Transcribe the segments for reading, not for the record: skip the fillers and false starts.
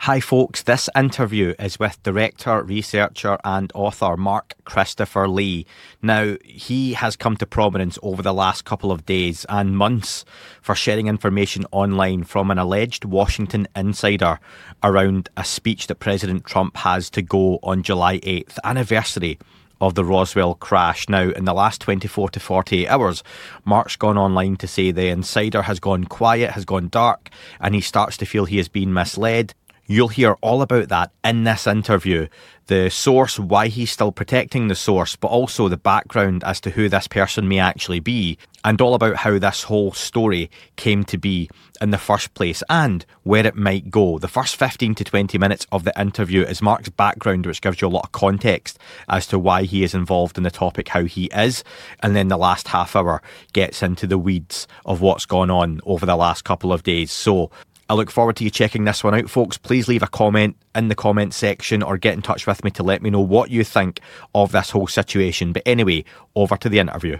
Hi folks, this interview is with director, researcher and author Mark Christopher Lee. Now, he has come to prominence over the last couple of days and months for sharing information online from an alleged Washington insider around a speech that President Trump has to go on July 8th, anniversary of the Roswell crash. Now, in the last 24 to 48 hours, Mark's gone online to say the insider has gone quiet, has gone dark, and he starts to feel he has been misled. You'll hear all about that in this interview. The source, why he's still protecting the source, but also the background as to who this person may actually be, and all about how this whole story came to be in the first place and where it might go. The first 15 to 20 minutes of the interview is Mark's background, which gives you a lot of context as to why he is involved in the topic, how he is, and then the last half hour gets into the weeds of what's gone on over the last couple of days. So I look forward to you checking this one out, folks. Please leave a comment in the comment section or get in touch with me to let me know what you think of this whole situation. But anyway, over to the interview.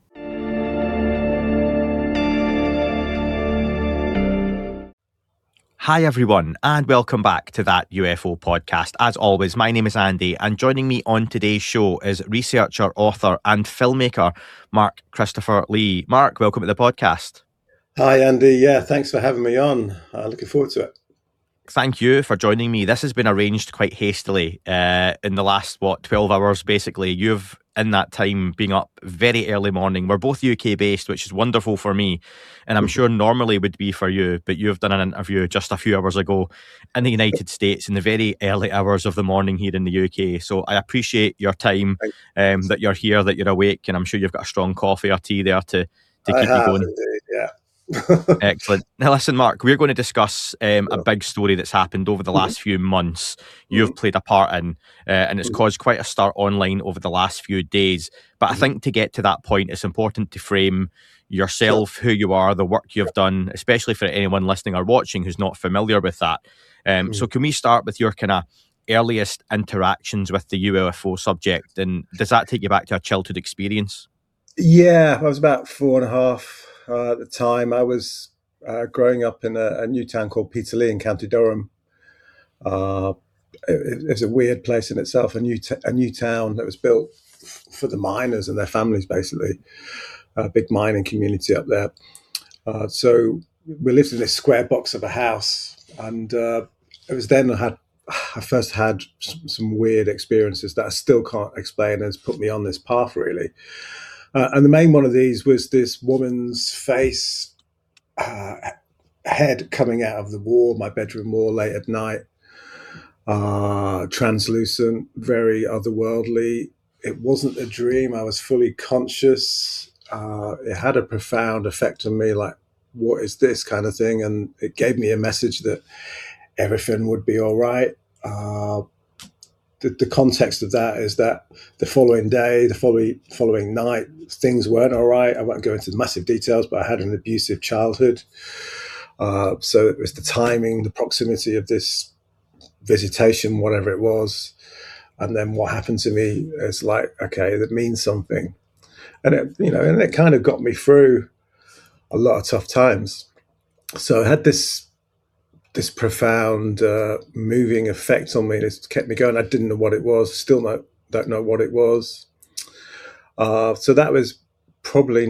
Hi everyone, and welcome back to That UFO Podcast. As always, my name is Andy, and joining me on today's show is researcher, author and filmmaker Mark Christopher Lee. Mark, welcome to the podcast. Hi, Andy. Yeah, thanks for having me on. Looking forward to it. Thank you for joining me. This has been arranged quite hastily in the last, 12 hours, basically. You've, in that time, been up very early morning. We're both UK-based, which is wonderful for me, and I'm sure normally would be for you, but you've done an interview just a few hours ago in the United States in the very early hours of the morning here in the UK. So I appreciate your time, that you're here, that you're awake, and I'm sure you've got a strong coffee or tea there to keep you going. Indeed, yeah. Excellent. Now listen, Mark, we're going to discuss a big story that's happened over the last few months you've played a part in, and it's caused quite a stir online over the last few days. But I think to get to that point, it's important to frame yourself, who you are, the work you've done, especially for anyone listening or watching who's not familiar with that. So can we start with your kind of earliest interactions with the UFO subject, and does that take you back to a childhood experience? Yeah, I was about 4.5 at the time. I was growing up in a new town called Peterlee in County Durham. It was a weird place in itself, a new town that was built for the miners and their families, basically. A big mining community up there. So we lived in this square box of a house, and it was then I first had some weird experiences that I still can't explain, and it's put me on this path, really. And the main one of these was this woman's face, head coming out of the wall, my bedroom wall, late at night, translucent, very otherworldly. It wasn't a dream. I was fully conscious. It had a profound effect on me, like, what is this kind of thing? And it gave me a message that everything would be all right. The context of that is that the following day, the following night, things weren't all right. I won't go into the massive details, but I had an abusive childhood. So it was the timing, the proximity of this visitation, whatever it was. And then what happened to me is like, okay, that means something. And it kind of got me through a lot of tough times. So I had this profound, moving effect on me. It kept me going. I didn't know what it was. Still don't know what it was. So that was probably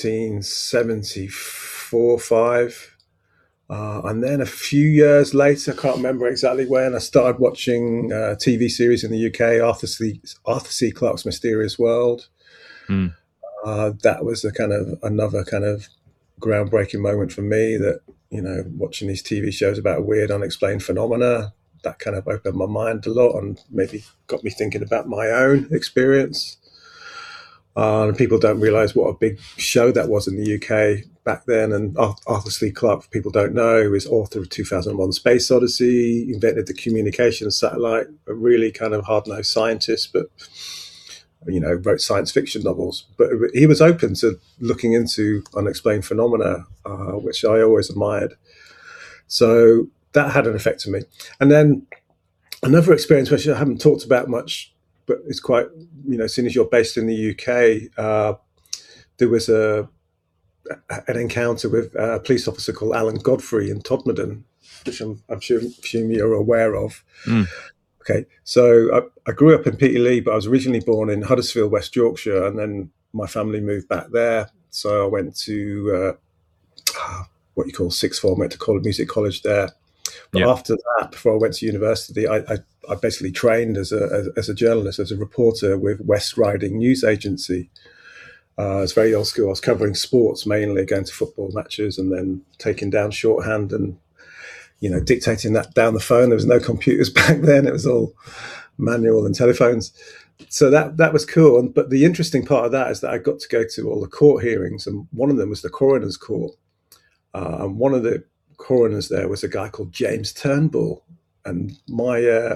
1974, 5. And then a few years later, I can't remember exactly when, I started watching a TV series in the UK, Arthur C. Clarke's Mysterious World. That was another kind of groundbreaking moment for me, that, watching these TV shows about weird, unexplained phenomena, that kind of opened my mind a lot and maybe got me thinking about my own experience. And people don't realize what a big show that was in the UK back then. And Arthur C. Clarke, people don't know, was author of 2001 Space Odyssey, invented the communication satellite, a really kind of hard-nosed scientist, but wrote science fiction novels. But he was open to looking into unexplained phenomena, which I always admired. So that had an effect on me. And then another experience, which I haven't talked about much, but it's quite, as soon as you're based in the UK, there was an encounter with a police officer called Alan Godfrey in Todmorden. which I'm sure you're aware of. Mm. Okay, so I grew up in Peterlee, but I was originally born in Huddersfield, West Yorkshire, and then my family moved back there. So I went to what you call sixth form, went to music college there. But Yeah. after that, before I went to university, I basically trained as a journalist, as a reporter with West Riding News Agency. It's very old school. I was covering sports mainly, going to football matches and then taking down shorthand and, dictating that down the phone. There was no computers back then. It was all manual and telephones. So that was cool. But the interesting part of that is that I got to go to all the court hearings, and one of them was the coroner's court. And one of the coroners there was a guy called James Turnbull. And my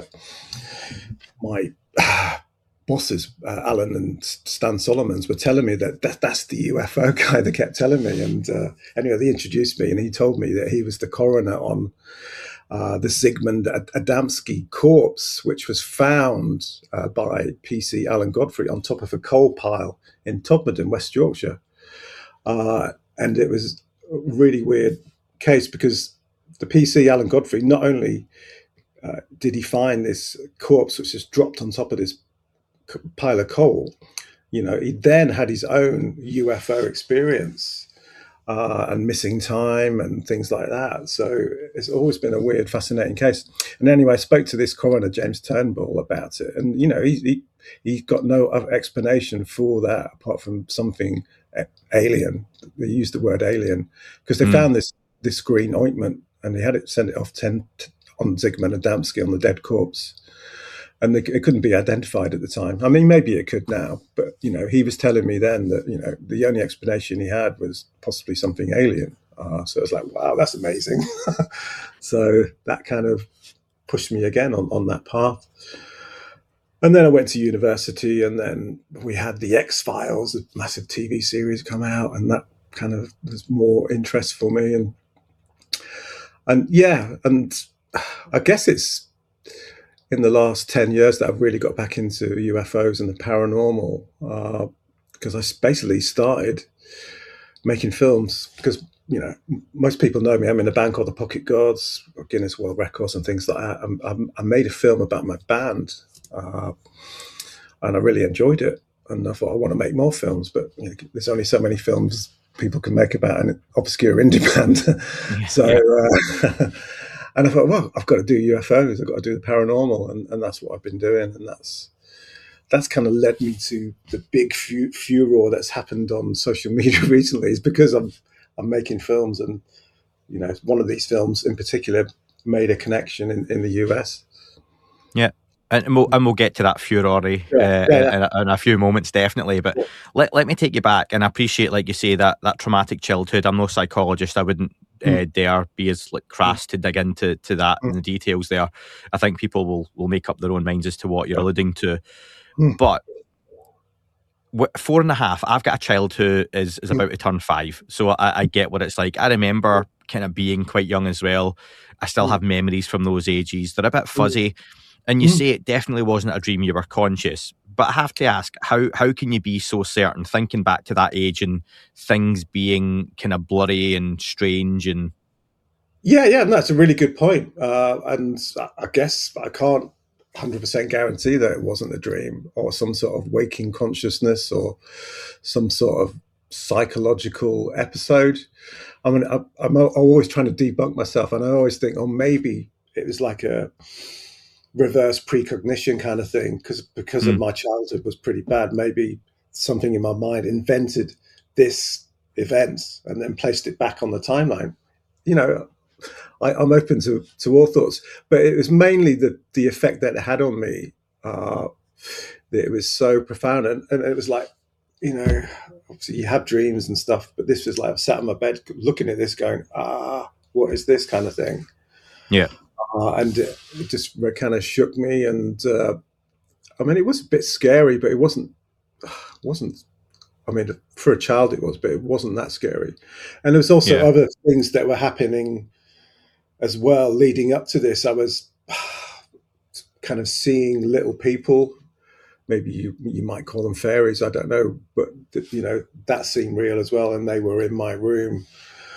bosses, Alan and Stan Solomons, were telling me that's the UFO guy. They kept telling me. And anyway, they introduced me, and he told me that he was the coroner on the Zygmunt Adamski corpse, which was found by PC Alan Godfrey on top of a coal pile in Todmorden, West Yorkshire. And it was a really weird case because the PC Alan Godfrey, not only did he find this corpse which is dropped on top of this pile of coal, he then had his own UFO experience and missing time and things like that. So it's always been a weird, fascinating case. And anyway, I spoke to this coroner, James Turnbull, about it. And, he got no other explanation for that apart from something alien. They used the word alien because they found this green ointment, and they had it sent it off on Zygmunt Adamski, on the dead corpse. And it couldn't be identified at the time. I mean, maybe it could now, but, he was telling me then that, the only explanation he had was possibly something alien. So I was like, wow, that's amazing. So that kind of pushed me again on that path. And then I went to university, and then we had the X-Files, a massive TV series, come out, and that kind of was more interest for me. And I guess it's in the last 10 years that I've really got back into UFOs and the paranormal, because I basically started making films because, most people know me. I'm in a band called the Pocket Gods, Guinness World Records and things like that. I made a film about my band, and I really enjoyed it. And I thought, I want to make more films, but there's only so many films people can make about an obscure indie band. And I thought, well, I've got to do UFOs. I've got to do the paranormal, and that's what I've been doing. And that's kind of led me to the big furor that's happened on social media recently. Is because I'm making films, and one of these films in particular made a connection in the US. Yeah. And we'll get to that furore in a few moments, definitely. But let me take you back, and I appreciate, like you say, that traumatic childhood. I'm no psychologist. I wouldn't dare be as crass to dig into that and the details there. I think people will make up their own minds as to what you're alluding to. But 4.5, I've got a child who is about to turn 5, so I get what it's like. I remember kind of being quite young as well. I still have memories from those ages. They're a bit fuzzy. And you say it definitely wasn't a dream, you were conscious. But I have to ask, how can you be so certain, thinking back to that age and things being kind of blurry and strange? And Yeah, that's a really good point. And I guess I can't 100% guarantee that it wasn't a dream or some sort of waking consciousness or some sort of psychological episode. I mean, I'm always trying to debunk myself, and I always think, oh, maybe it was like a reverse precognition kind of thing because of my childhood was pretty bad. Maybe something in my mind invented this event and then placed it back on the timeline. I'm open to all thoughts, but it was mainly the effect that it had on me, that it was so profound. And it was like, obviously you have dreams and stuff, but this was like I sat in my bed looking at this going, what is this kind of thing? Yeah. And it just kind of shook me. And I mean, it was a bit scary, but it wasn't, I mean, for a child it was, but it wasn't that scary. And there was also other things that were happening as well leading up to this. I was kind of seeing little people. Maybe you might call them fairies, I don't know. But, that seemed real as well. And they were in my room.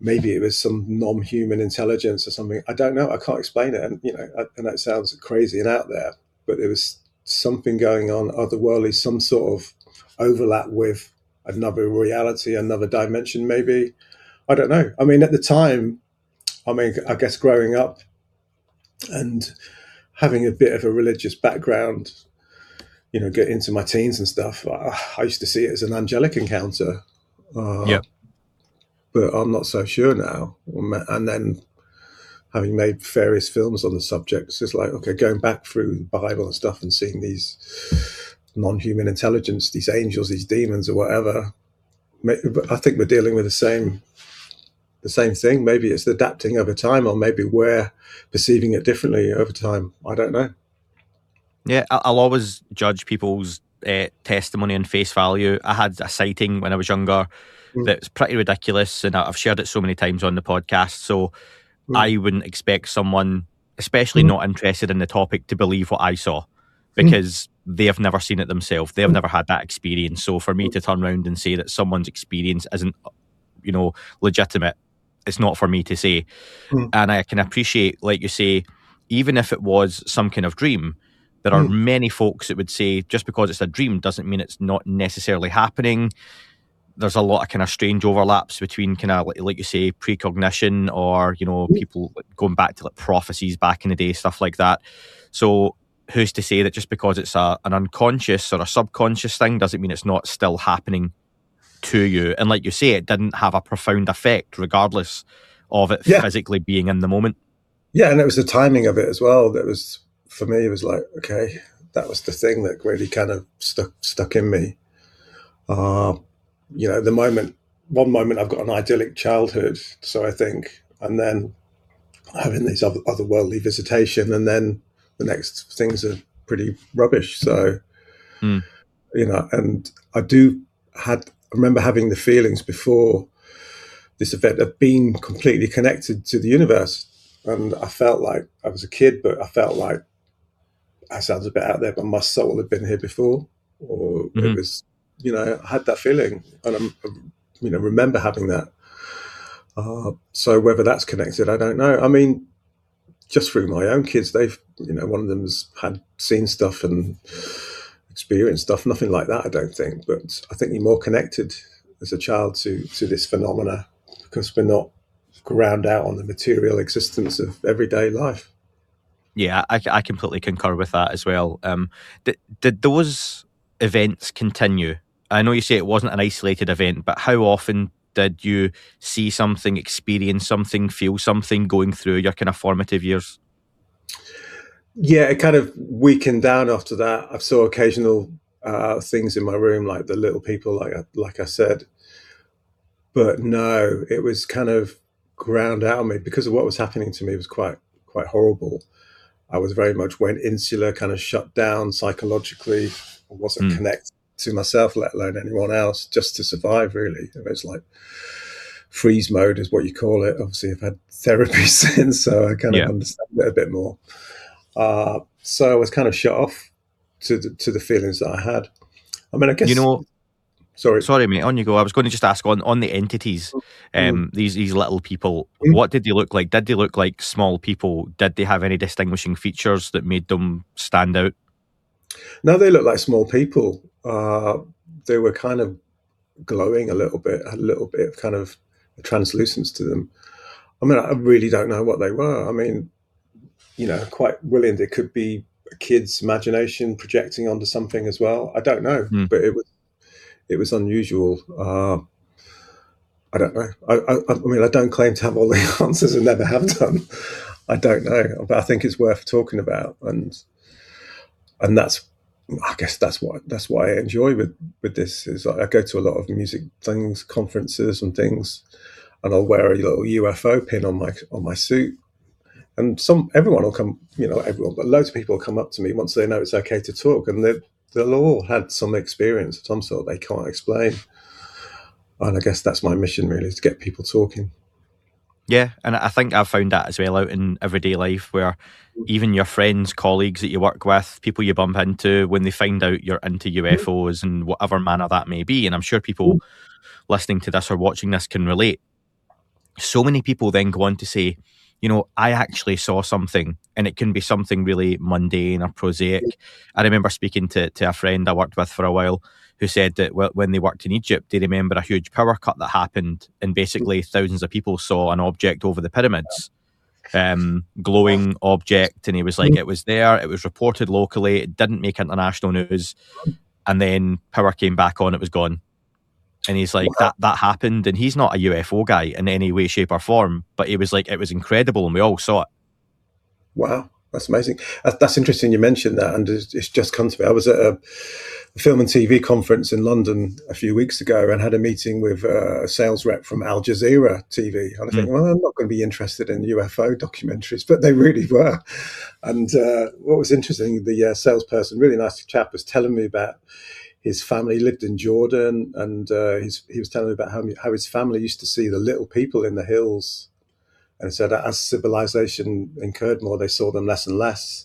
maybe it was some non-human intelligence or something. I don't know. I can't explain it. And, I know it sounds crazy and out there, but there was something going on otherworldly, some sort of overlap with another reality, another dimension, maybe. I don't know. I mean, at the time, I guess growing up and having a bit of a religious background, get into my teens and stuff, I used to see it as an angelic encounter. Yeah. But I'm not so sure now. And then having made various films on the subject, it's just like, okay, going back through the Bible and stuff and seeing these non-human intelligence, these angels, these demons or whatever, I think we're dealing with the same thing. Maybe it's adapting over time, or maybe we're perceiving it differently over time. I don't know. Yeah, I'll always judge people's testimony on face value. I had a sighting when I was younger that's pretty ridiculous, and I've shared it so many times on the podcast. So I wouldn't expect someone, especially not interested in the topic, to believe what I saw, because they have never seen it themselves. They have never had that experience. So for me to turn around and say that someone's experience isn't, legitimate, it's not for me to say. And I can appreciate, like you say, even if it was some kind of dream, there are many folks that would say just because it's a dream doesn't mean it's not necessarily happening. There's a lot of kind of strange overlaps between kind of, like you say, precognition or, people going back to like prophecies back in the day, stuff like that. So who's to say that just because it's an unconscious or a subconscious thing doesn't mean it's not still happening to you? And like you say, it didn't have a profound effect regardless of it physically being in the moment. Yeah, and it was the timing of it as well. That was, for me, it was like, okay, that was the thing that really kind of stuck in me. One moment I've got an idyllic childhood, so I think, and then having these otherworldly visitation, and then the next things are pretty rubbish. So, and I remember having the feelings before this event of being completely connected to the universe. And I felt like I was a kid, but I felt like, that sounds a bit out there, but my soul had been here before, or it was, I had that feeling, and I remember having that. So whether that's connected, I don't know. I mean, just through my own kids, they've, one of them's seen stuff and experienced stuff. Nothing like that, I don't think. But I think you're more connected as a child to this phenomena because we're not ground out on the material existence of everyday life. Yeah, I completely concur with that as well. Did those events continue? I know you say it wasn't an isolated event, but how often did you see something, experience something, feel something going through your kind of formative years? Yeah, it kind of weakened down after that. I saw occasional things in my room, like the little people, like I said. But no, it was kind of ground out on me because of what was happening to me. It was quite horrible. I was very much went insular, kind of shut down psychologically. I wasn't connected to myself, let alone anyone else, just to survive, really. It was like freeze mode is what you call it. Obviously, I've had therapy since, so I kind of understand it a bit more. So I was kind of shut off to the feelings that I had. I mean, I guess... Sorry, mate, on you go. I was going to just ask on the entities, these little people, what did they look like? Did they look like small people? Did they have any distinguishing features that made them stand out? No, they looked like small people. They were kind of glowing a little bit, had a little bit of kind of a translucence to them. I mean, I really don't know what they were. I mean, quite brilliant. It could be a kid's imagination projecting onto something as well. I don't know, but it was unusual. I don't know. I mean, I don't claim to have all the answers and never have done. I don't know, but I think it's worth talking about, and that's, I guess that's what I enjoy with this. Is I go to a lot of music things, conferences and things, and I'll wear a little UFO pin on my suit, and everyone will come, not everyone, but loads of people will come up to me once they know it's okay to talk, and they'll all had some experience of some sort they can't explain. And I guess that's my mission, really, is to get people talking. Yeah, and I think I've found that as well out in everyday life, where even your friends, colleagues that you work with, people you bump into, when they find out you're into UFOs in whatever manner that may be, and I'm sure people listening to this or watching this can relate, so many people then go on to say, I actually saw something, and it can be something really mundane or prosaic. I remember speaking to a friend I worked with for a while who said that when they worked in Egypt, they remember a huge power cut that happened, and basically thousands of people saw an object over the pyramids, glowing object, and he was like, it was there, it was reported locally, it didn't make international news, and then power came back on, it was gone. And he's like, that happened, and he's not a UFO guy in any way, shape, or form, but he was like, it was incredible, and we all saw it. Wow, that's amazing. That's interesting you mentioned that, and it's just come to me. I was at a film and TV conference in London a few weeks ago and had a meeting with a sales rep from Al Jazeera TV. And I think, well, I'm not going to be interested in UFO documentaries, but they really were. And what was interesting, the salesperson, really nice chap, was telling me about his family. He lived in Jordan, and he was telling me about how his family used to see the little people in the hills. And so that as civilization incurred more, they saw them less and less.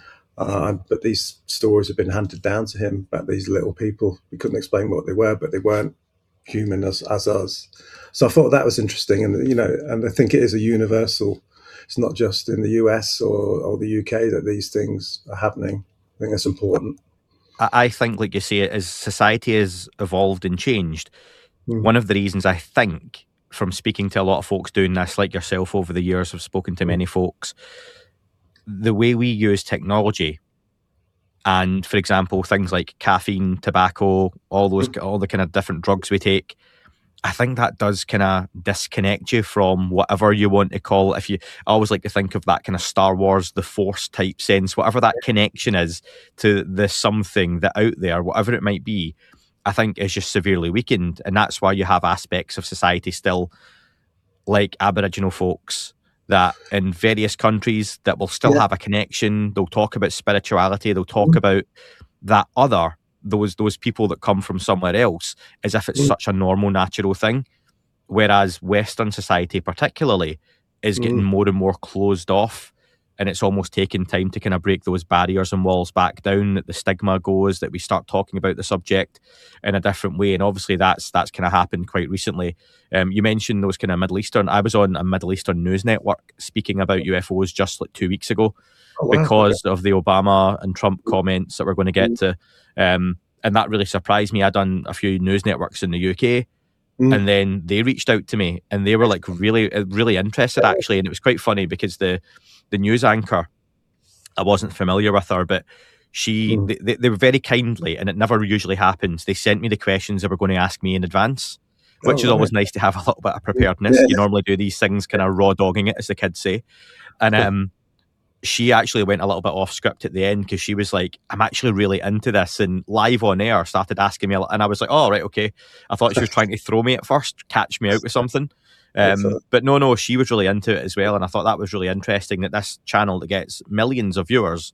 But these stories have been handed down to him about these little people. We couldn't explain what they were, but they weren't human as us. So I thought that was interesting. And, and I think it is a universal. It's not just in the US or the UK that these things are happening. I think that's important. I think, like you say, as society has evolved and changed, one of the reasons I think, from speaking to a lot of folks doing this, like yourself over the years, I've spoken to many folks, the way we use technology, and for example, things like caffeine, tobacco, all the kind of different drugs we take, I think that does kind of disconnect you from whatever you want to call it. I always like to think of that kind of Star Wars, the Force type sense, whatever that connection is to the something that out there, whatever it might be, I think is just severely weakened. And that's why you have aspects of society still, like Aboriginal folks, that in various countries that will still have a connection. They'll talk about spirituality. They'll talk about that other, those people that come from somewhere else, as if it's such a normal, natural thing. Whereas Western society particularly is getting more and more closed off, and it's almost taking time to kind of break those barriers and walls back down, that the stigma goes, that we start talking about the subject in a different way. And obviously that's kind of happened quite recently. You mentioned those kind of Middle Eastern. I was on a Middle Eastern news network speaking about UFOs just like 2 weeks ago because of the Obama and Trump comments that we're going to get to. And that really surprised me. I'd done a few news networks in the UK, and then they reached out to me, and they were like really, really interested actually. And it was quite funny because the news anchor, I wasn't familiar with her, but they were very kindly, and it never usually happens, they sent me the questions they were going to ask me in advance, which is always nice to have a little bit of preparedness. You normally do these things kind of raw dogging it, as the kids say. And she actually went a little bit off script at the end, because she was like, I'm actually really into this, and live on air started asking me, and I was like, oh, right, okay. I thought she was trying to throw me at first, catch me out with something. But no, she was really into it as well, and I thought that was really interesting, that this channel that gets millions of viewers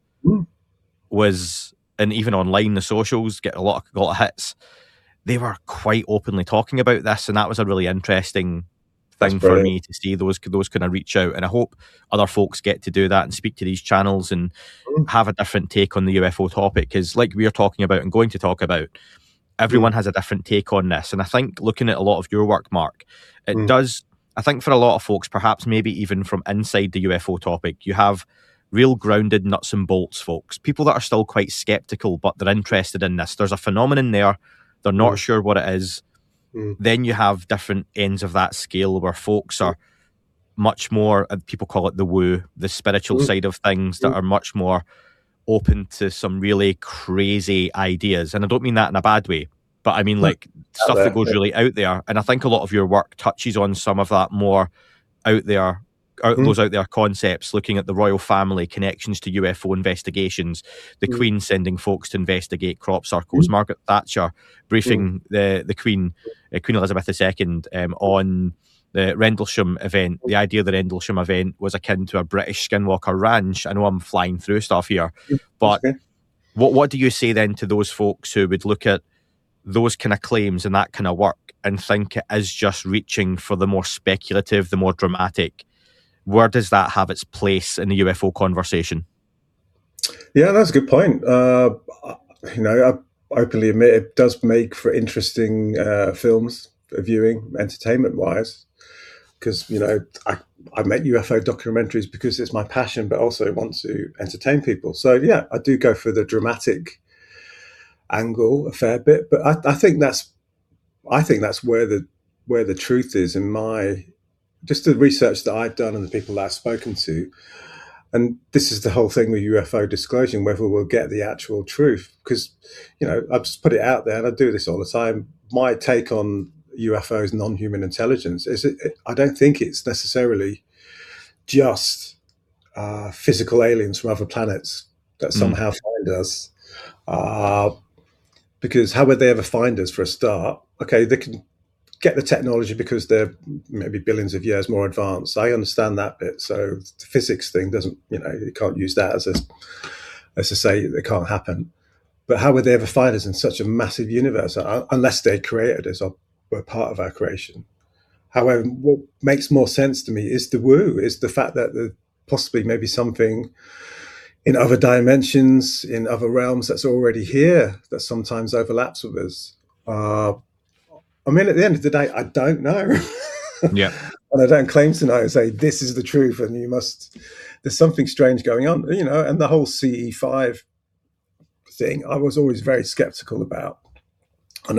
was, and even online, the socials get a lot of hits, they were quite openly talking about this, and that was a really interesting thing for me to see those kind of reach out. And I hope other folks get to do that and speak to these channels and have a different take on the UFO topic, because like we're talking about and going to talk about, everyone has a different take on this. And I think looking at a lot of your work, Mark, it does, I think for a lot of folks, perhaps maybe even from inside the UFO topic, you have real grounded nuts and bolts folks, people that are still quite skeptical, but they're interested in this. There's a phenomenon there, they're not sure what it is. Then you have different ends of that scale where folks are much more, people call it the woo, the spiritual side of things, that are much more open to some really crazy ideas. And I don't mean that in a bad way, but I mean like stuff that goes really out there. And I think a lot of your work touches on some of that more out there, those out there concepts, looking at the royal family, connections to UFO investigations, the Queen sending folks to investigate crop circles, Margaret Thatcher briefing the Queen, Queen Elizabeth II, on the Rendlesham event. The idea of the Rendlesham event was akin to a British Skinwalker Ranch. I know I'm flying through stuff here, but what do you say then to those folks who would look at those kind of claims and that kind of work and think it is just reaching for the more speculative, the more dramatic? Where does that have its place in the UFO conversation? Yeah, that's a good point. I openly admit it does make for interesting films, viewing, entertainment-wise. because I make UFO documentaries because it's my passion, but also want to entertain people. So yeah, I do go for the dramatic angle a fair bit, but I think that's where the truth is in my just the research that I've done and the people that I've spoken to. And this is the whole thing with UFO disclosure, whether we'll get the actual truth. Because, I've just put it out there, and I do this all the time. My take on UFOs, non-human intelligence, I don't think it's necessarily just physical aliens from other planets that somehow find us. Because how would they ever find us for a start? Okay, they can get the technology because they're maybe billions of years more advanced. I understand that bit. So the physics thing doesn't, you can't use that as to say it can't happen. But how would they ever find us in such a massive universe unless they created us or were part of our creation? However, what makes more sense to me is the fact that there possibly maybe something in other dimensions, in other realms that's already here that sometimes overlaps with us. I mean, at the end of the day, I don't know. Yeah. And I don't claim to know, say, this is the truth and there's something strange going on, and the whole CE5 thing, I was always very skeptical about. And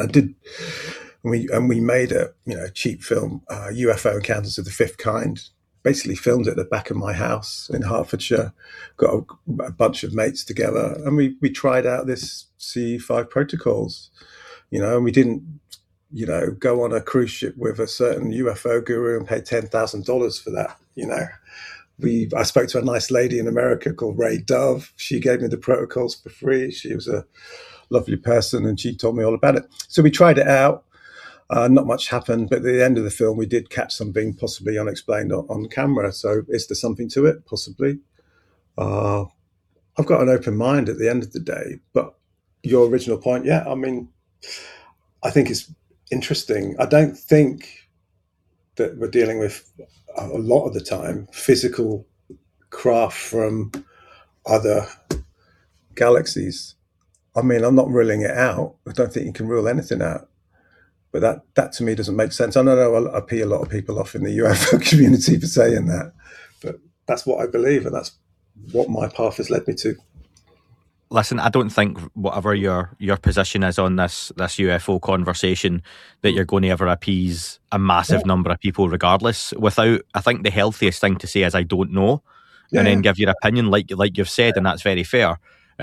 we made a, cheap film, UFO Encounters of the Fifth Kind, basically filmed it at the back of my house in Hertfordshire, got a bunch of mates together, and we tried out this CE5 protocols, and we didn't, go on a cruise ship with a certain UFO guru and pay $10,000 for that. I spoke to a nice lady in America called Ray Dove. She gave me the protocols for free. She was a lovely person, and she told me all about it. So we tried it out. Not much happened, but at the end of the film, we did catch something possibly unexplained on camera. So is there something to it? Possibly. I've got an open mind at the end of the day. But your original point, yeah, I mean, I think it's interesting. I don't think that we're dealing with a lot of the time physical craft from other galaxies. I mean, I'm not ruling it out. I don't think you can rule anything out. But that to me doesn't make sense. I know I pee a lot of people off in the UFO community for saying that, but that's what I believe, and that's what my path has led me to. Listen, I don't think whatever your position is on this UFO conversation that you're going to ever appease a massive number of people regardless. I think the healthiest thing to say is I don't know, and then give your opinion like you've said, and that's very fair.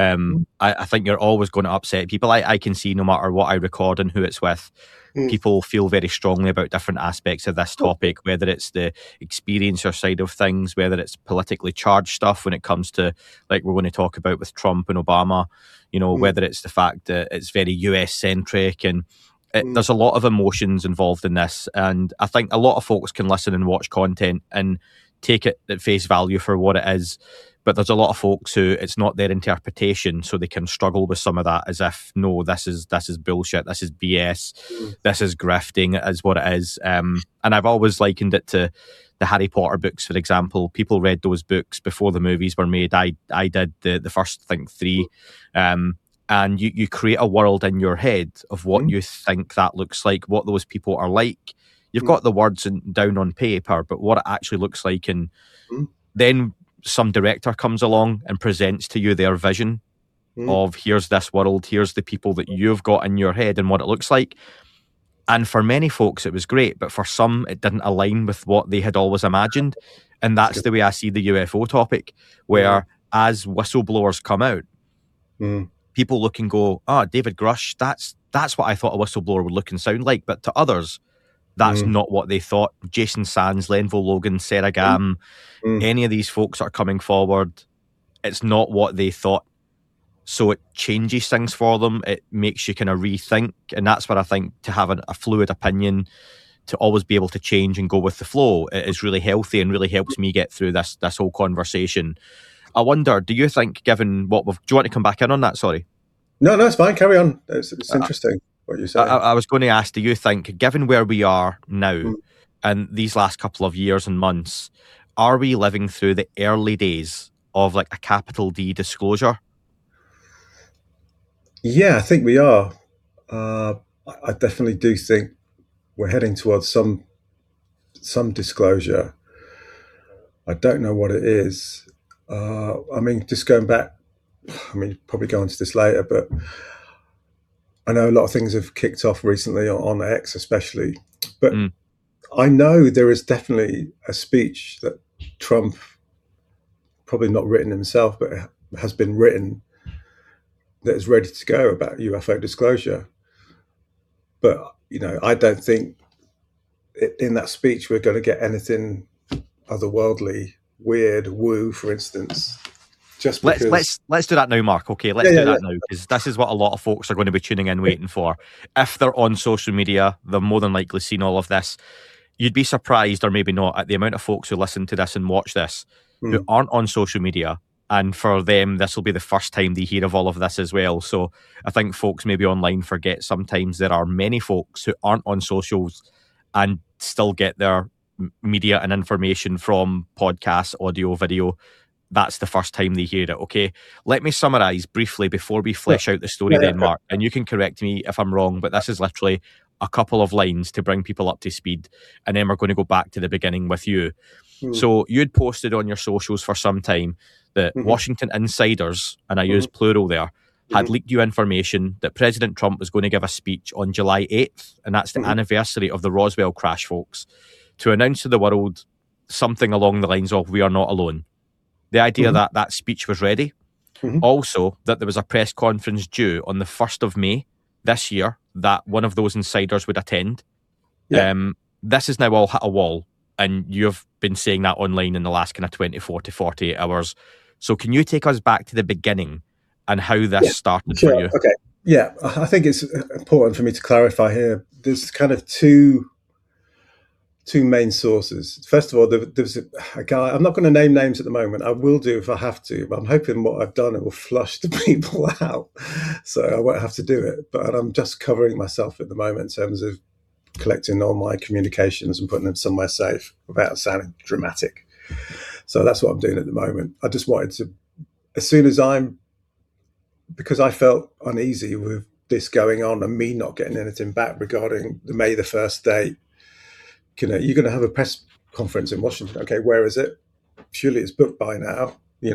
I think you're always going to upset people. I can see no matter what I record and who it's with, people feel very strongly about different aspects of this topic, whether it's the experiencer side of things, whether it's politically charged stuff when it comes to, like we're going to talk about with Trump and Obama, whether it's the fact that it's very US centric, and there's a lot of emotions involved in this. And I think a lot of folks can listen and watch content and take it at face value for what it is. But there's a lot of folks who it's not their interpretation, so they can struggle with some of that as if, no, this is bullshit, this is BS, this is grifting, it is what it is. And I've always likened it to the Harry Potter books, for example. People read those books before the movies were made. I did the first, I think, 3. And you create a world in your head of what you think that looks like, what those people are like. You've got the words down on paper, but what it actually looks like, and then some director comes along and presents to you their vision of here's this world, here's the people that you've got in your head and what it looks like. And for many folks it was great, but for some it didn't align with what they had always imagined. And that's the way I see the UFO topic, where as whistleblowers come out, people look and go, David Grush, that's what I thought a whistleblower would look and sound like. But to others, that's not what they thought. Jason Sands, Lenville Logan, Sarah Gam, any of these folks that are coming forward, it's not what they thought. So it changes things for them. It makes you kind of rethink. And that's what I think, to have a fluid opinion, to always be able to change and go with the flow, it is really healthy and really helps me get through this whole conversation. I wonder, do you think, given what do you want to come back in on that? Sorry. No, it's fine. Carry on. It's interesting what you say. I was going to ask, do you think, given where we are now and these last couple of years and months, are we living through the early days of like a capital D disclosure? Yeah, I think we are. I definitely do think we're heading towards some some disclosure. I don't know what it is. I mean, just going back, I mean, probably go into this later, but I know a lot of things have kicked off recently on X, especially. But I know there is definitely a speech that Trump, probably not written himself, but has been written, that is ready to go about UFO disclosure. But, I don't think in that speech we're going to get anything otherworldly, weird, woo, for instance. Just because... let's do that now, Mark. Okay, let's do that now, because this is what a lot of folks are going to be tuning in waiting for. If they're on social media, they've more than likely seen all of this. You'd be surprised, or maybe not, at the amount of folks who listen to this and watch this who aren't on social media, and for them this will be the first time they hear of all of this as well. So I think folks maybe online forget sometimes there are many folks who aren't on socials and still get their media and information from podcasts, audio, video. That's the first time they hear it. Okay, let me summarise briefly before we flesh out the story then, Mark, and you can correct me if I'm wrong, but this is literally a couple of lines to bring people up to speed, and then we're going to go back to the beginning with you. So you'd posted on your socials for some time that Washington insiders, and I use plural there, had leaked you information that President Trump was going to give a speech on July 8th, and that's the anniversary of the Roswell crash, folks, to announce to the world something along the lines of, "We are not alone." The idea that that speech was ready. Also, that there was a press conference due on the 1st of May this year that one of those insiders would attend. This is now all hit a wall, and you've been saying that online in the last kind of 24 to 48 hours. So can you take us back to the beginning and how this started for you? Okay. Yeah, I think it's important for me to clarify here. There's kind of two main sources. First of all, there's a guy, I'm not going to name names at the moment. I will do if I have to, but I'm hoping what I've done, it will flush the people out, so I won't have to do it. But I'm just covering myself at the moment in terms of collecting all my communications and putting them somewhere safe without sounding dramatic. So that's what I'm doing at the moment. I just wanted to, as soon as because I felt uneasy with this going on and me not getting anything back regarding the May the 1st date. You're going to have a press conference in Washington. Okay, where is it? Surely it's booked by now.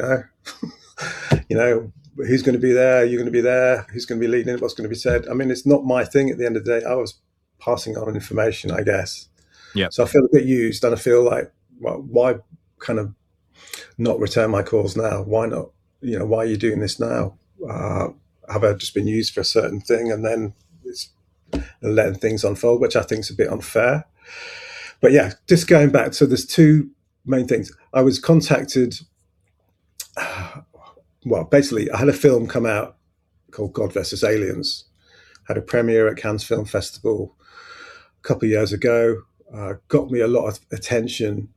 Who's going to be there? You're going to be there. Who's going to be leading it? What's going to be said? I mean, it's not my thing at the end of the day. I was passing on information, I guess. Yeah. So I feel a bit used, and I feel like, well, why kind of not return my calls now? Why not? Why are you doing this now? Have I just been used for a certain thing, and then it's letting things unfold, which I think is a bit unfair. But yeah, just going back, so there's two main things. I was contacted, basically I had a film come out called God vs. Aliens, had a premiere at Cannes Film Festival a couple of years ago, got me a lot of attention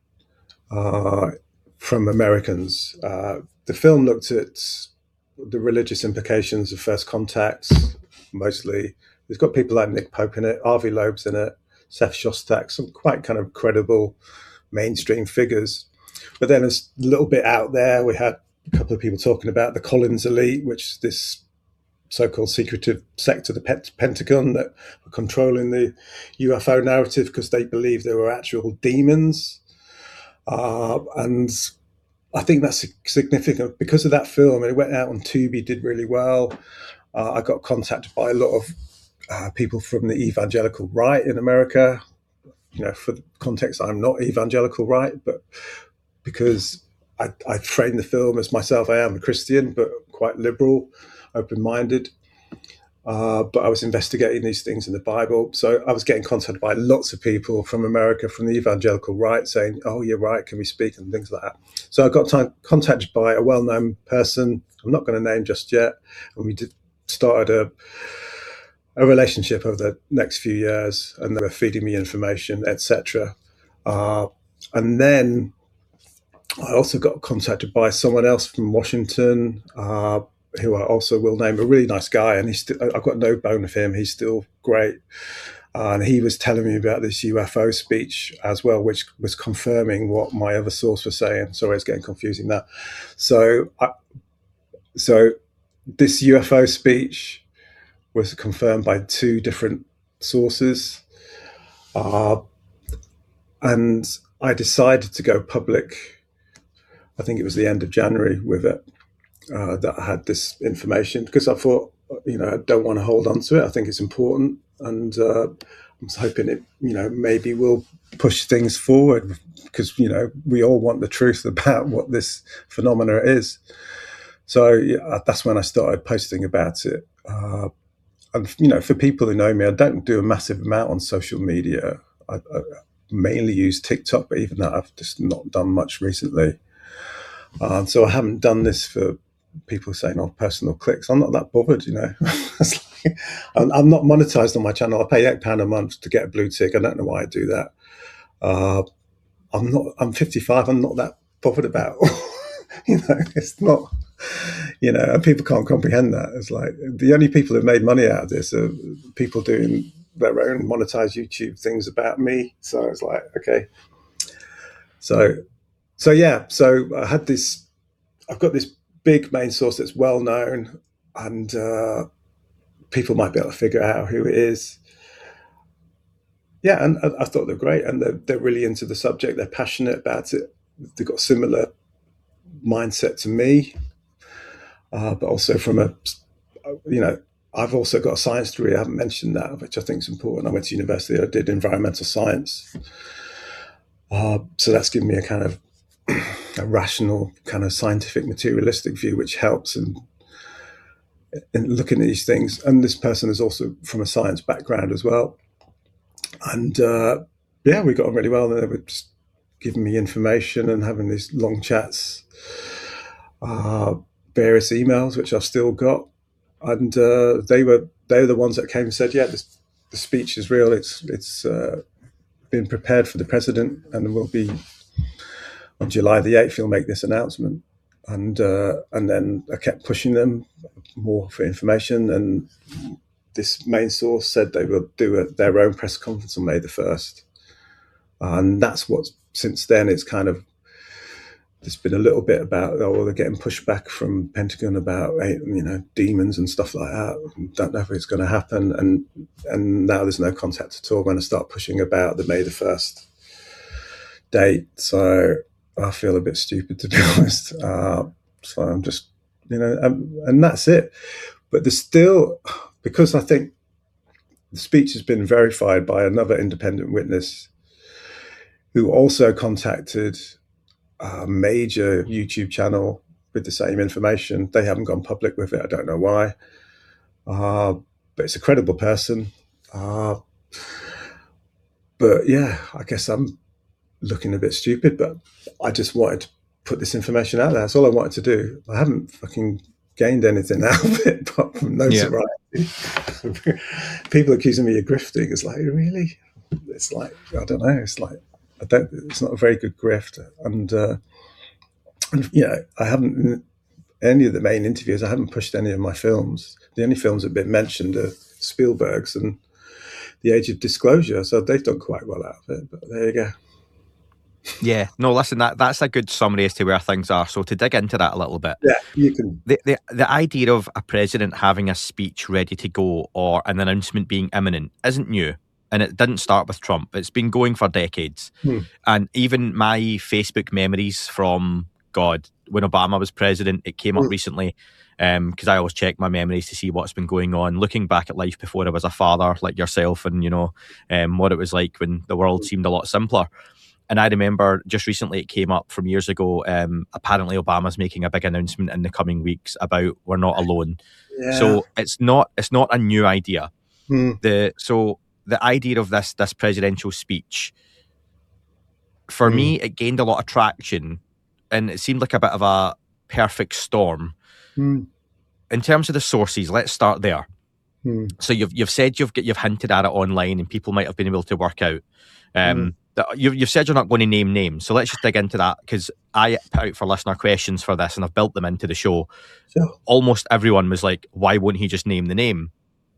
from Americans. The film looked at the religious implications of first contacts, mostly. It's got people like Nick Pope in it, Avi Loeb's in it, Seth Shostak, some quite kind of credible mainstream figures. But then a little bit out there, we had a couple of people talking about the Collins Elite, which is this so-called secretive sect of the Pentagon that were controlling the UFO narrative because they believed there were actual demons. And I think that's significant because of that film. And it went out on Tubi, did really well. I got contacted by a lot of people from the evangelical right in America. For the context, I'm not evangelical right, but because I frame the film as myself, I am a Christian, but quite liberal, open-minded. But I was investigating these things in the Bible. So I was getting contacted by lots of people from America, from the evangelical right, saying, "Oh, you're right, can we speak?" and things like that. So I got contacted by a well-known person, I'm not going to name just yet, and we started a relationship over the next few years, and they were feeding me information, etc. And then I also got contacted by someone else from Washington, who I also will name, a really nice guy, and I've got no bone of him. He's still great. And he was telling me about this UFO speech as well, which was confirming what my other source was saying. Sorry, it's getting confusing now. So this UFO speech was confirmed by two different sources. And I decided to go public. I think it was the end of January with it, that I had this information, because I thought, I don't want to hold on to it. I think it's important, and I'm hoping it, maybe will push things forward, because we all want the truth about what this phenomena is. So yeah, that's when I started posting about it. And for people who know me, I don't do a massive amount on social media. I mainly use TikTok, but even that I've just not done much recently. So I haven't done this for people saying, "Oh, personal clicks." I'm not that bothered, I'm not monetized on my channel. I pay £8 a month to get a blue tick. I don't know why I do that. I'm 55. I'm not that bothered about. It's not. And people can't comprehend that. It's like the only people who've made money out of this are people doing their own monetized YouTube things about me. So it's like, okay. So yeah. So I've got this big main source that's well known, and people might be able to figure out who it is. Yeah, and I thought they're great, and they're really into the subject. They're passionate about it. They've got a similar mindset to me, but also from I've also got a science degree. I haven't mentioned that, which I think is important. I went to university. I did environmental science, so that's given me a kind of a rational, kind of scientific, materialistic view, which helps in looking at these things. And this person is also from a science background as well. And yeah, we got on really well. They were just giving me information and having these long chats, various emails, which I've still got. And they were the ones that came and said, yeah, the speech is real. It's been prepared for the president, and will be on July the 8th. He'll make this announcement. And then I kept pushing them more for information, and this main source said they will do their own press conference on May the 1st. And that's what, since then, it's kind of, there's been a little bit about, they're getting pushback from Pentagon about, demons and stuff like that. Don't know if it's going to happen. And now there's no contact at all. I'm going to start pushing about the May the 1st date. So I feel a bit stupid, to be honest. So I'm just, and that's it. But there's still, because I think the speech has been verified by another independent witness who also contacted a major YouTube channel with the same information. They haven't gone public with it. I don't know why. But it's a credible person. But yeah, I guess I'm looking a bit stupid, but I just wanted to put this information out there. That's all I wanted to do. I haven't fucking gained anything out of it, apart from notoriety. People accusing me of grifting. It's like, really? It's like, I don't know. It's like, it's not a very good grift. And I haven't, any of the main interviews, I haven't pushed any of my films. The only films that have been mentioned are Spielberg's and The Age of Disclosure. So they've done quite well out of it, but there you go. Yeah, no, listen, that's a good summary as to where things are. So to dig into that a little bit, yeah, you can. The idea of a president having a speech ready to go or an announcement being imminent isn't new, and it didn't start with Trump. It's been going for decades. And even my Facebook memories from when Obama was president, it came up recently, because I always check my memories to see what's been going on, looking back at life before I was a father like yourself, and what it was like when the world seemed a lot simpler. And I remember just recently it came up from years ago, apparently Obama's making a big announcement in the coming weeks about we're not alone. Yeah. So it's not a new idea. So the idea of this presidential speech, for me, it gained a lot of traction, and it seemed like a bit of a perfect storm. In terms of the sources, let's start there. So you've said you've hinted at it online, and people might have been able to work out. You've said you're not going to name names, so let's just dig into that, because I put out for listener questions for this and I've built them into the show. Sure. Almost everyone was like, why won't he just name the name?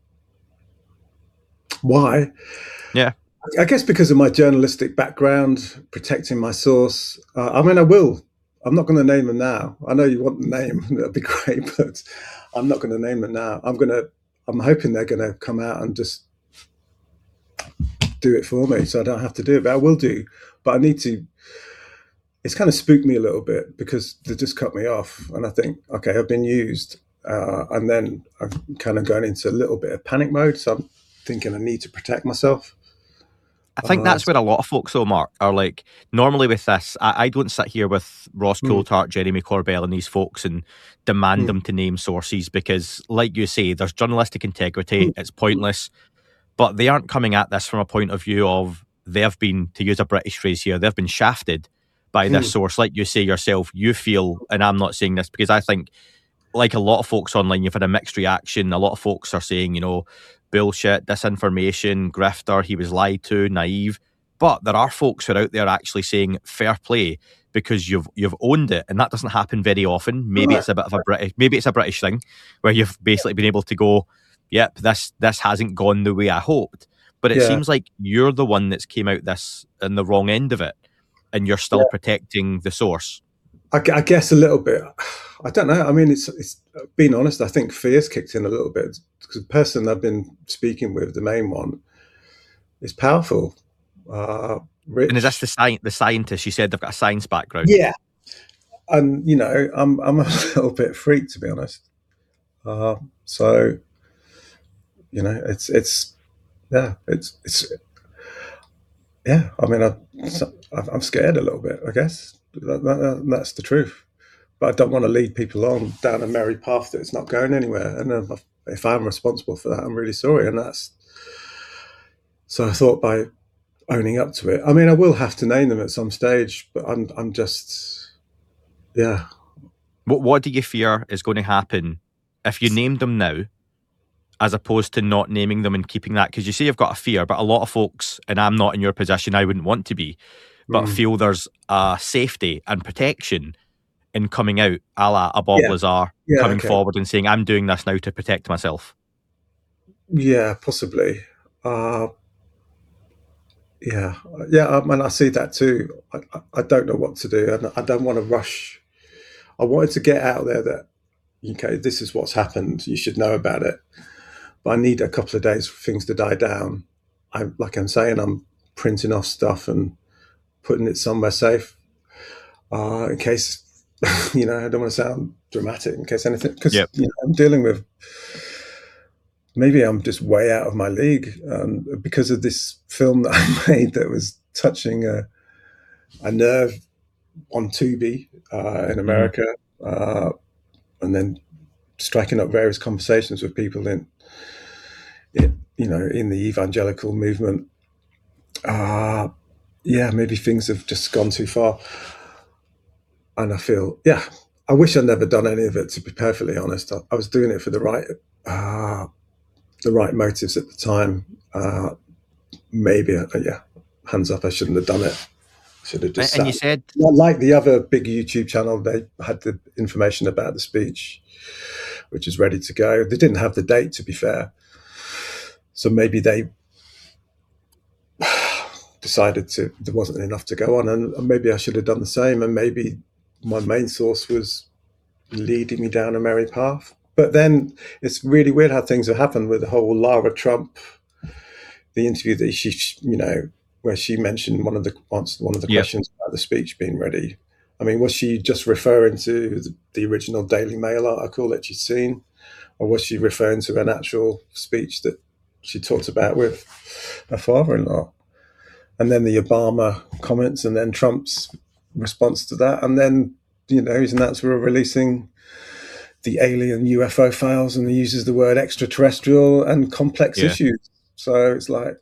Why? Yeah. I guess because of my journalistic background, protecting my source. I will. I'm not going to name them now. I know you want the name. That'd be great, but I'm not going to name them now. I'm hoping they're going to come out and just do it for me, so I don't have to do it. But I will do. But I need to. It's kind of spooked me a little bit because they just cut me off, and I think, okay, I've been used, and then I'm kind of going into a little bit of panic mode. So I'm thinking I need to protect myself. I think that's where a lot of folks, though, Mark, are like, normally with this, I don't sit here with Ross Coulthart, Jeremy Corbell and these folks and demand them to name sources because, like you say, there's journalistic integrity, it's pointless, but they aren't coming at this from a point of view of they've been, to use a British phrase here, they've been shafted by this source. Like you say yourself, you feel, and I'm not saying this because I think, like a lot of folks online, you've had a mixed reaction. A lot of folks are saying, bullshit, disinformation, grifter, he was lied to, naive. But there are folks who are out there actually saying fair play because you've owned it, and that doesn't happen very often. Maybe it's a bit of a British thing where you've basically been able to go, yep, this hasn't gone the way I hoped. But it seems like you're the one that's came out this in the wrong end of it, and you're still protecting the source. I guess a little bit. I don't know. I mean, it's being honest, I think fear's kicked in a little bit because the person I've been speaking with, the main one, is powerful. Rich. And is this the scientist? You said they've got a science background. Yeah, and I'm a little bit freaked, to be honest. So it's yeah. I mean, I'm scared a little bit. I guess that's the truth. But I don't want to lead people on down a merry path that's not going anywhere. And if I'm responsible for that, I'm really sorry. And so I thought by owning up to it. I mean, I will have to name them at some stage, but I'm just, yeah. What do you fear is going to happen if you name them now, as opposed to not naming them and keeping that? Because you say you've got a fear, but a lot of folks, and I'm not in your position, I wouldn't want to be, but feel there's a safety and protection in coming out, a la a Bob Lazar, coming forward and saying, I'm doing this now to protect myself. Yeah, possibly. Yeah, I mean, I see that too. I don't know what to do, and I don't want to rush. I wanted to get out there that, okay, this is what's happened. You should know about it. But I need a couple of days for things to die down. I'm printing off stuff and putting it somewhere safe in case, I don't want to sound dramatic, in case anything, because I'm dealing with, maybe I'm just way out of my league because of this film that I made that was touching a nerve on Tubi in America, and then striking up various conversations with people in the evangelical movement. Maybe things have just gone too far. And I feel, I wish I'd never done any of it, to be perfectly honest. I was doing it for the right motives at the time. Maybe, hands up, I shouldn't have done it. I should have just and you said, like the other big YouTube channel, they had the information about the speech, which is ready to go. They didn't have the date, to be fair. So maybe they decided there wasn't enough to go on, and maybe I should have done the same, and maybe my main source was leading me down a merry path. But then it's really weird how things have happened with the whole Lara Trump, the interview that she, where she mentioned one of the questions about the speech being ready. I mean, was she just referring to the original Daily Mail article that she'd seen, or was she referring to an actual speech that she talked about with her father-in-law? And then the Obama comments, and then Trump's response to that, and then he's announced we're releasing the alien UFO files, and he uses the word extraterrestrial and complex issues. So it's like,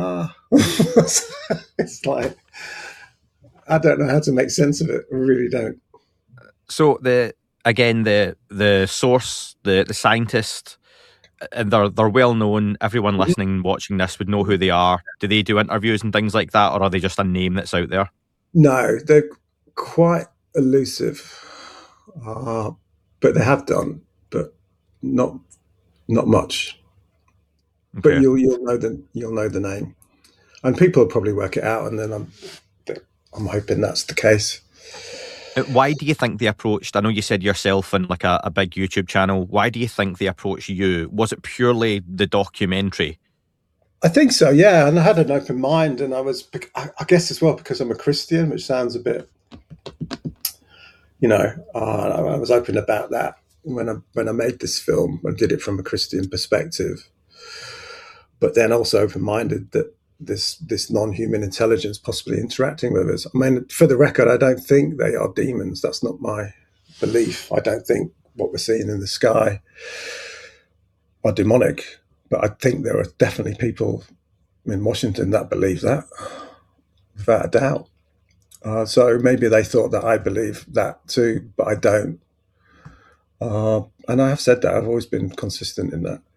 it's like, I don't know how to make sense of it. I really don't. So the source, the scientist, and they're well known. Everyone listening, watching this would know who they are. Do they do interviews and things like that, or are they just a name that's out there? No, they're quite elusive, but they have done, but not much. Okay. But you'll know the name, and people will probably work it out, and then I'm hoping that's the case. Why do you think they approached, I know you said yourself and like a big YouTube channel, why do you think they approached you? Was it purely the documentary? I think so, yeah. And I had an open mind, and I guess as well because I'm a Christian, which sounds a bit, I was open about that when I made this film and did it from a Christian perspective, but then also open minded that this non-human intelligence possibly interacting with us. I mean, for the record, I don't think they are demons. That's not my belief. I don't think what we're seeing in the sky are demonic, but I think there are definitely people in Washington that believe that, without a doubt. So maybe they thought that I believe that too, but I don't. And I have said that. I've always been consistent in that.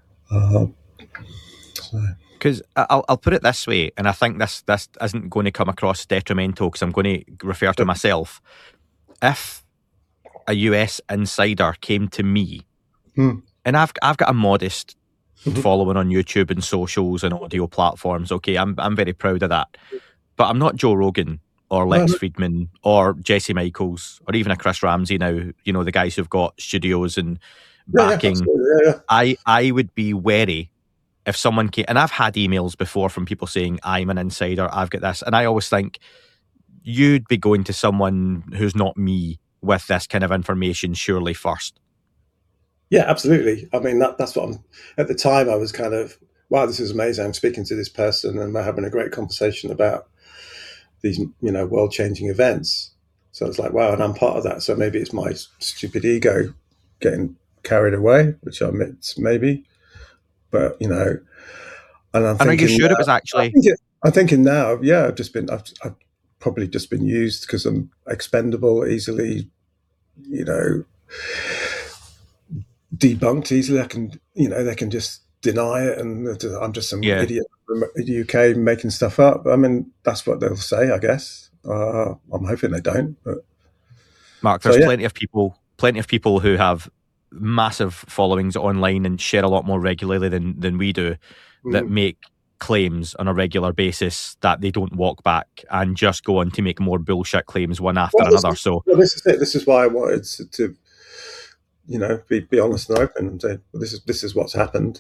Because I'll put it this way, and I think this isn't going to come across detrimental because I'm going to refer to myself. If a US insider came to me, and I've got a modest following on YouTube and socials and audio platforms. Okay, I'm very proud of that, but I'm not Joe Rogan or Lex Friedman or Jesse Michaels or even a Chris Ramsey now. You know, the guys who've got studios and backing. I would be wary if someone came, and I've had emails before from people saying I'm an insider, I've got this, and I always think you'd be going to someone who's not me with this kind of information surely first. Yeah, absolutely. I mean, that's what at the time I was kind of, wow, this is amazing. I'm speaking to this person and we're having a great conversation about these, world-changing events. So it's like, wow, and I'm part of that. So maybe it's my stupid ego getting carried away, which I admit maybe. But, and I'm thinking, are you sure it was actually? I'm thinking now, yeah, I've probably just been used because I'm expendable, easily, debunked easily. I can, they can just deny it, and I'm just some idiot from the UK making stuff up. I mean, that's what they'll say, I guess. I'm hoping they don't. But Mark, there's plenty of people who have massive followings online and share a lot more regularly than we do, that make claims on a regular basis that they don't walk back and just go on to make more bullshit claims one after another. This is it. This is why I wanted to be honest and open and say, well, this is what's happened.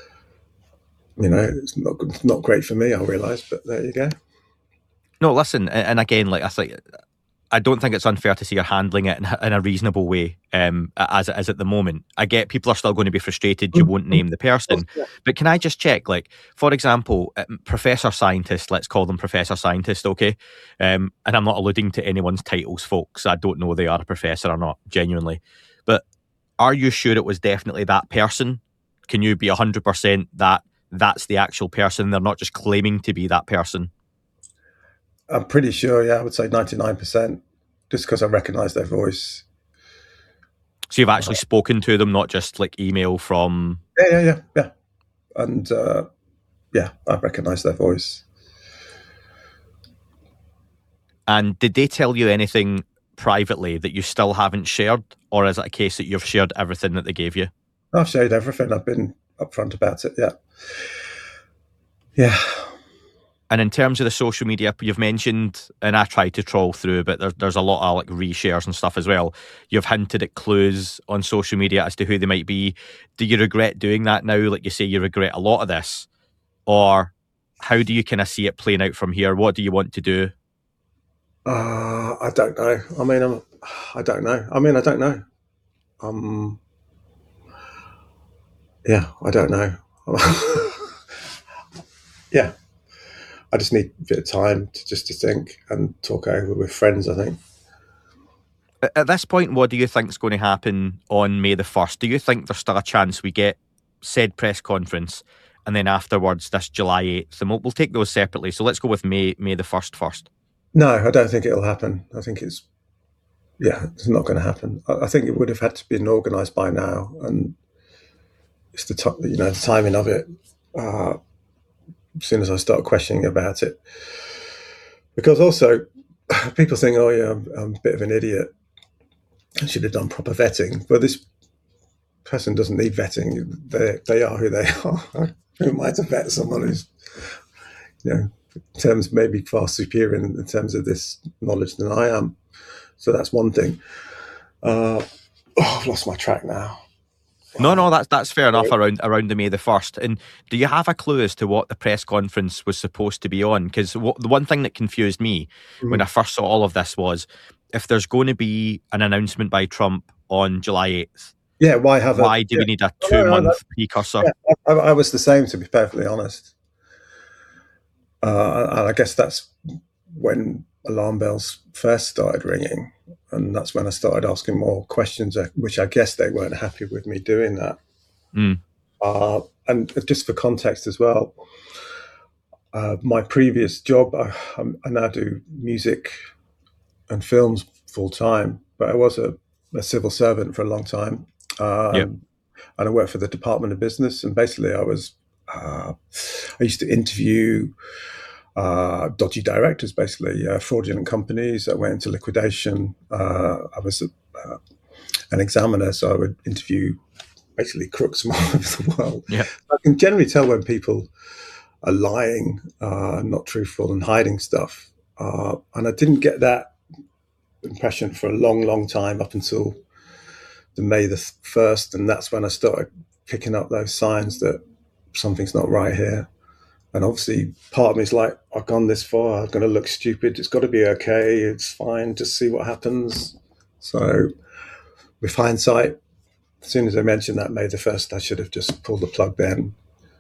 It's not great for me, I realise, but there you go. No, listen, and again, I don't think it's unfair to say you're handling it in a reasonable way, as it is at the moment. I get people are still going to be frustrated you won't name the person, but can I just check, for example, Professor Scientist, let's call them Professor Scientist, okay? And I'm not alluding to anyone's titles, folks. I don't know if they are a professor or not, genuinely. But are you sure it was definitely that person? Can you be 100% that that's the actual person? They're not just claiming to be that person? I'm pretty sure, yeah, I would say 99%, just because I recognise their voice. So you've actually spoken to them, not just email from... Yeah. And, I recognise their voice. And did they tell you anything privately that you still haven't shared? Or is it a case that you've shared everything that they gave you? I've shared everything. I've been upfront about it, yeah. Yeah. And in terms of the social media, you've mentioned, and I tried to troll through, but there's a lot of reshares and stuff as well. You've hinted at clues on social media as to who they might be. Do you regret doing that now? Like you say, you regret a lot of this, or how do you kind of see it playing out from here? What do you want to do? I don't know. I mean, I don't know. Yeah, I don't know. Yeah. I just need a bit of time to think and talk over with friends, I think. At this point, what do you think is going to happen on May the 1st? Do you think there's still a chance we get said press conference and then afterwards this July 8th? And we'll take those separately. So let's go with May the 1st first. No, I don't think it'll happen. I think it's not going to happen. I think it would have had to been organised by now. And it's the timing of it. As soon as I start questioning about it, because also people think, oh yeah, I'm a bit of an idiot, I should have done proper vetting, but this person doesn't need vetting. They are who they are. Who am I to vet someone who's, in terms maybe far superior in terms of this knowledge than I am? So that's one thing. I've lost my track now. No, that's fair enough around the May the 1st. And do you have a clue as to what the press conference was supposed to be on? Because the one thing that confused me when I first saw all of this was, if there's going to be an announcement by Trump on July 8th, why do we need a 2-month precursor? Yeah, I was the same, to be perfectly honest. And I guess that's when alarm bells first started ringing. And that's when I started asking more questions, which I guess they weren't happy with me doing that. And just for context as well, my previous job, I now do music and films full time, but I was a civil servant for a long time. And I worked for the Department of Business. And basically I used to interview dodgy directors, basically fraudulent companies that went into liquidation. I was an examiner, so I would interview basically crooks from all over the world. I can generally tell when people are lying, not truthful, and hiding stuff. And I didn't get that impression for a long time, up until the May the 1st, and that's when I started picking up those signs that something's not right here. And obviously part of me is like, I've gone this far, I'm going to look stupid, it's got to be okay, it's fine, just see what happens. So with hindsight, as soon as I mentioned that May the 1st, I should have just pulled the plug then.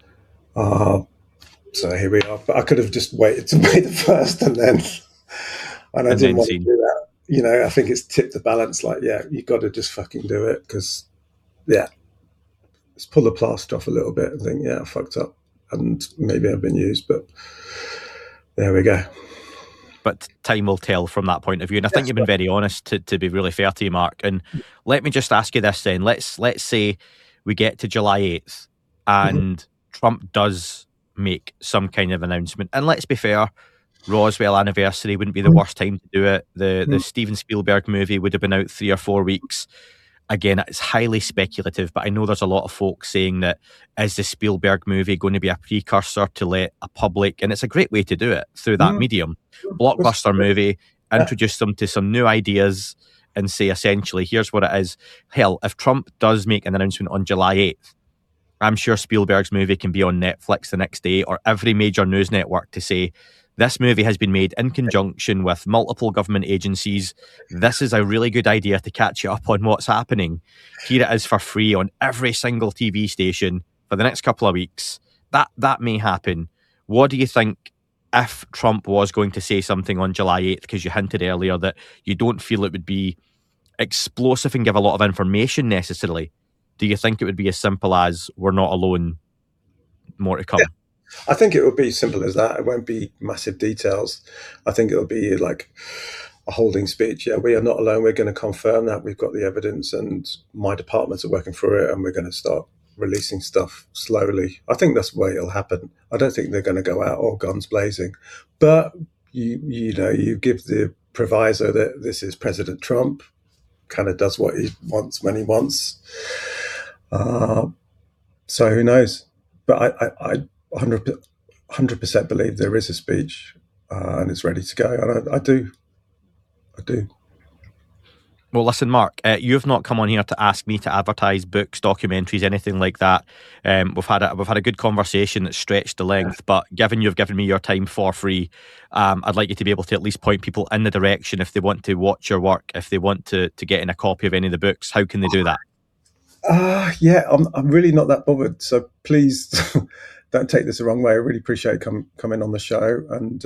So here we are. But I could have just waited to May the 1st and I didn't want to do that. You know, I think it's tipped the balance, like, yeah, you got to just fucking do it, because, let's pull the plaster off a little bit and think, I fucked up. And maybe I've been used, but there we go. But time will tell from that point of view. And I think you've been very honest, to be really fair to you, Mark. And let me just ask you this then. Let's say we get to July 8th and Trump does make some kind of announcement. And let's be fair, Roswell anniversary wouldn't be the worst time to do it. The Steven Spielberg movie would have been out 3 or 4 weeks. Again, it's highly speculative, but I know there's a lot of folks saying that, is the Spielberg movie going to be a precursor to let a public, and it's a great way to do it through that medium, blockbuster movie, introduce them to some new ideas and say, essentially, here's what it is. Hell, if Trump does make an announcement on July 8th, I'm sure Spielberg's movie can be on Netflix the next day, or every major news network, to say, this movie has been made in conjunction with multiple government agencies. This is a really good idea to catch you up on what's happening. Here it is for free on every single TV station for the next couple of weeks. That may happen. What do you think if Trump was going to say something on July 8th? Because you hinted earlier that you don't feel it would be explosive and give a lot of information necessarily. Do you think it would be as simple as, we're not alone, more to come? I think it would be simple as that. It won't be massive details. I think it'll be like a holding speech. Yeah, we are not alone. We're going to confirm that. We've got the evidence, and my departments are working through it, and we're going to start releasing stuff slowly. I think that's the way it'll happen. I don't think they're going to go out all guns blazing. But you give the proviso that this is President Trump, kind of does what he wants when he wants. So who knows? But I 100% believe there is a speech and it's ready to go. And I do. Well, listen, Mark, you've not come on here to ask me to advertise books, documentaries, anything like that. We've had a good conversation that stretched the length, but given you've given me your time for free, I'd like you to be able to at least point people in the direction if they want to watch your work, if they want to get in a copy of any of the books. How can they do that? I'm really not that bothered. So please don't take this the wrong way. I really appreciate coming on the show. And,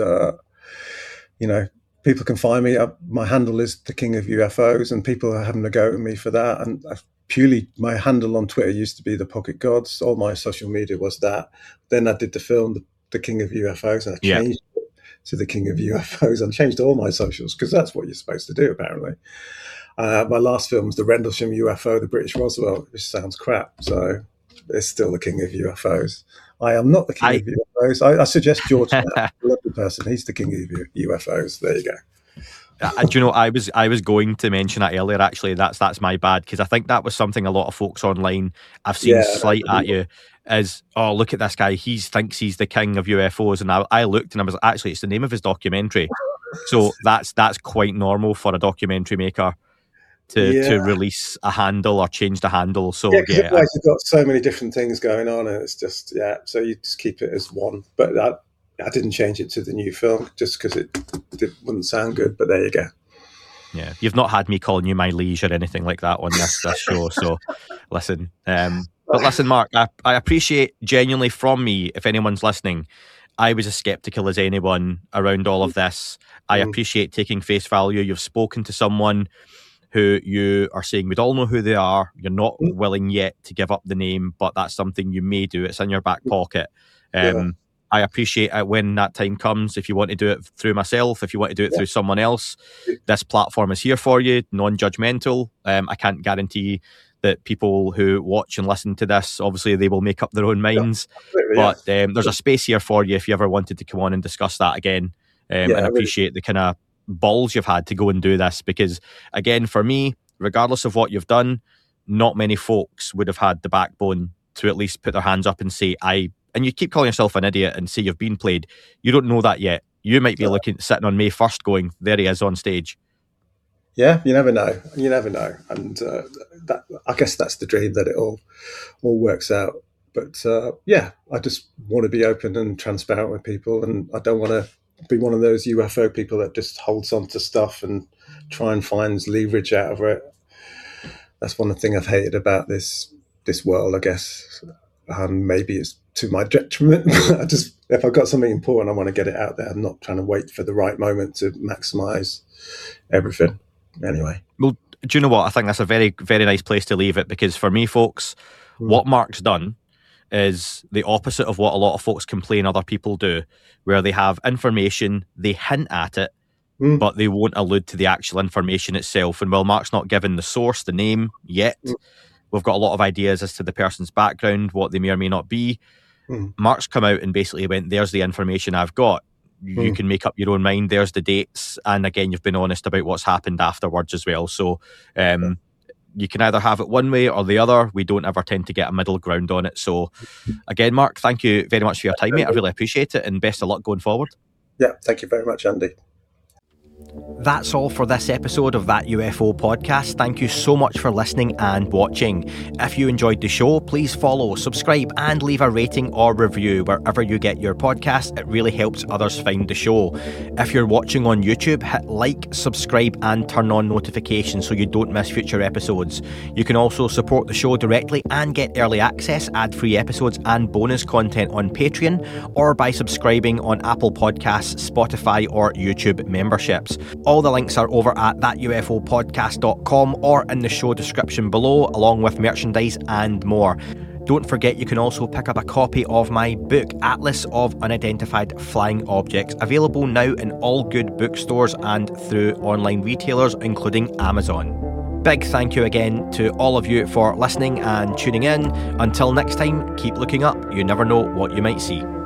people can find me. My handle is the King of UFOs, and people are having a go at me for that. And my handle on Twitter used to be the Pocket Gods. All my social media was that. Then I did the film, the King of UFOs, and I changed it to the King of UFOs. And changed all my socials because that's what you're supposed to do, apparently. My last film was the Rendlesham UFO, the British Roswell, which sounds crap. So it's still the King of UFOs. I am not the King of UFOs. I suggest George, a lovely person. He's the King of UFOs. There you go. Do you know, I was going to mention that earlier, actually. That's my bad, because I think that was something a lot of folks online I've seen slight at you, is, oh, look at this guy, he thinks he's the king of UFOs. And I looked and I was, actually, it's the name of his documentary. So that's quite normal for a documentary maker to release a handle or change the handle. So because otherwise you've got so many different things going on, and it's just so you just keep it as one. But I didn't change it to the new film just because it wouldn't sound good. But there you go. Yeah, you've not had me calling you my liege or anything like that on this show. So listen, but listen, Mark, I appreciate genuinely from me, if anyone's listening, I was as skeptical as anyone around all of this. I appreciate taking face value. You've spoken to someone who you are saying we'd all know who they are. You're not willing yet to give up the name, but that's something you may do. It's in your back pocket. I appreciate it when that time comes. If you want to do it through myself, if you want to do it through someone else, this platform is here for you, non-judgmental. I can't guarantee that people who watch and listen to this, obviously they will make up their own minds. But there's a space here for you if you ever wanted to come on and discuss that again. And I appreciate the kind of balls you've had to go and do this, because again, for me, regardless of what you've done, not many folks would have had the backbone to at least put their hands up and say, and you keep calling yourself an idiot and say you've been played. You don't know that yet. You might be sitting on May 1st going, there he is on stage. Yeah, you never know. And I guess that's the dream, that it all works out. But I just want to be open and transparent with people, and I don't want to be one of those UFO people that just holds on to stuff and try and finds leverage out of it. That's one thing I've hated about this world, I guess. Maybe it's to my detriment. If I've got something important, I want to get it out there. I'm not trying to wait for the right moment to maximize everything. Anyway. Well, do you know what? I think that's a very, very nice place to leave it, because for me, folks, what Mark's done is the opposite of what a lot of folks complain other people do, where they have information, they hint at it, but they won't allude to the actual information itself. And while Mark's not given the source, the name yet, we've got a lot of ideas as to the person's background, what they may or may not be. Mark's come out and basically went, there's the information I've got. You can make up your own mind. There's the dates. And again, you've been honest about what's happened afterwards as well. So you can either have it one way or the other. We don't ever tend to get a middle ground on it. So again, Mark, thank you very much for your time, mate. I really appreciate it, and best of luck going forward. Yeah, thank you very much, Andy. That's all for this episode of That UFO Podcast. Thank you so much for listening and watching. If you enjoyed the show, please follow, subscribe, and leave a rating or review wherever you get your podcast. It really helps others find the show. If you're watching on YouTube, hit like, subscribe, and turn on notifications so you don't miss future episodes. You can also support the show directly and get early access, ad-free episodes, and bonus content on Patreon, or by subscribing on Apple Podcasts, Spotify, or YouTube memberships. All the links are over at thatufopodcast.com or in the show description below, along with merchandise and more. Don't forget, you can also pick up a copy of my book, Atlas of Unidentified Flying Objects, available now in all good bookstores and through online retailers, including Amazon. Big thank you again to all of you for listening and tuning in. Until next time, keep looking up. You never know what you might see.